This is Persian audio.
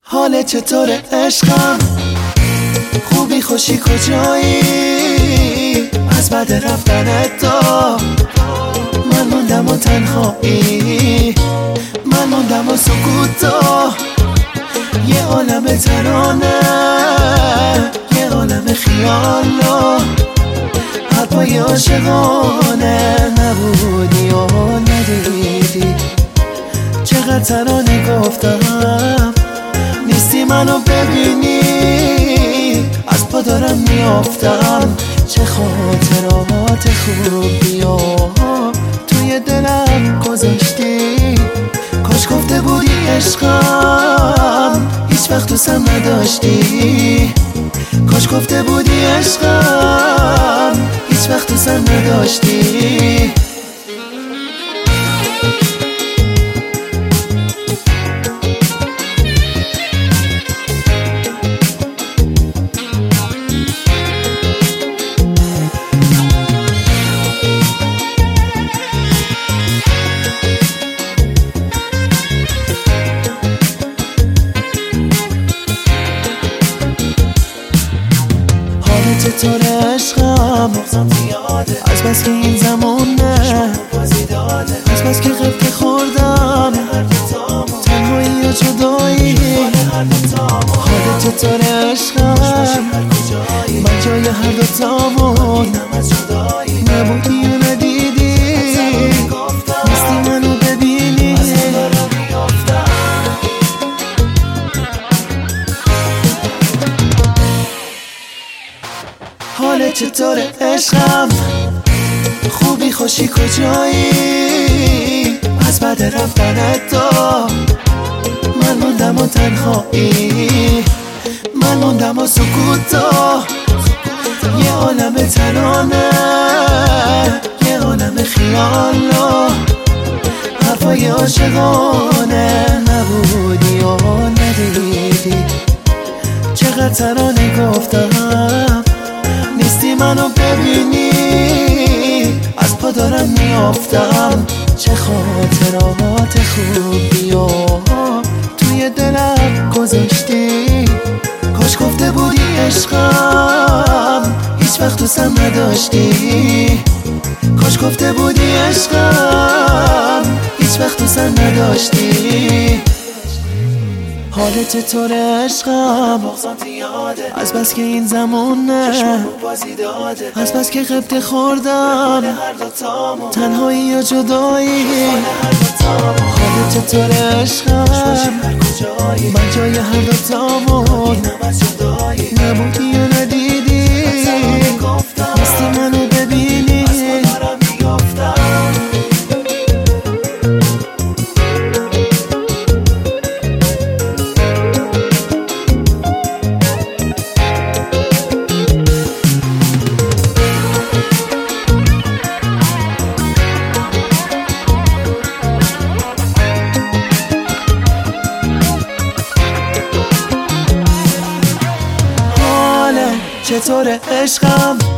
حال چطور عشقم؟ خوبی خوشی کجایی؟ از بعد رفتن تو من موندم و تنهایی، من موندم و سکوت تو، یه عالم ترانه، یه عالم خیال و حرفای عاشقانه. نبودی و ندیدی چقدر ترانه گفتم، نیستی منو ببینی از پا دارم میافتم. چه خاطرات خوبی و توی دلم گذاشتی، کاش گفته بودی عشقم هیچ وقت دوستم نداشتی، کاش گفته بودی عشقم هیچ وقت دوستم نداشتی. چطور عشقم؟ از بس که این زمونه، از بس که غفله خوردم، تنهایی یا جدایی. حال چطور عشقم؟ من جای هر دوتامون، نبودی و ندیدی، نیستی منو ببینی. حال چطور عشقم؟ خوبی خوشی کجایی؟ از بعد رفتن تو من موندم و تنهایی، من موندم و سکوت تو، یه عالم ترانه، یه عالم خیال و حرفای عاشقانه. نبودی و ندیدی چقدر ترانه گفتم، نیستی منو ببینی از پا دارم میافتم. چه خاطرات خوبی و توی دلم گذاشتی، کاش گفته بودی عشقم هیچ وقت دوستم نداشتی، کاش گفته بودی عشقم هیچ وقت دوستم نداشتی. حال چطور عشقم؟ از بس که این زمونه، از بس که غفله خوردم، تنهایی یا جدایی. حال چطور عشقم؟ من جای هر دوتامون، نبودی و ندیدی، نیستی منو ببینی. چطور عشقم؟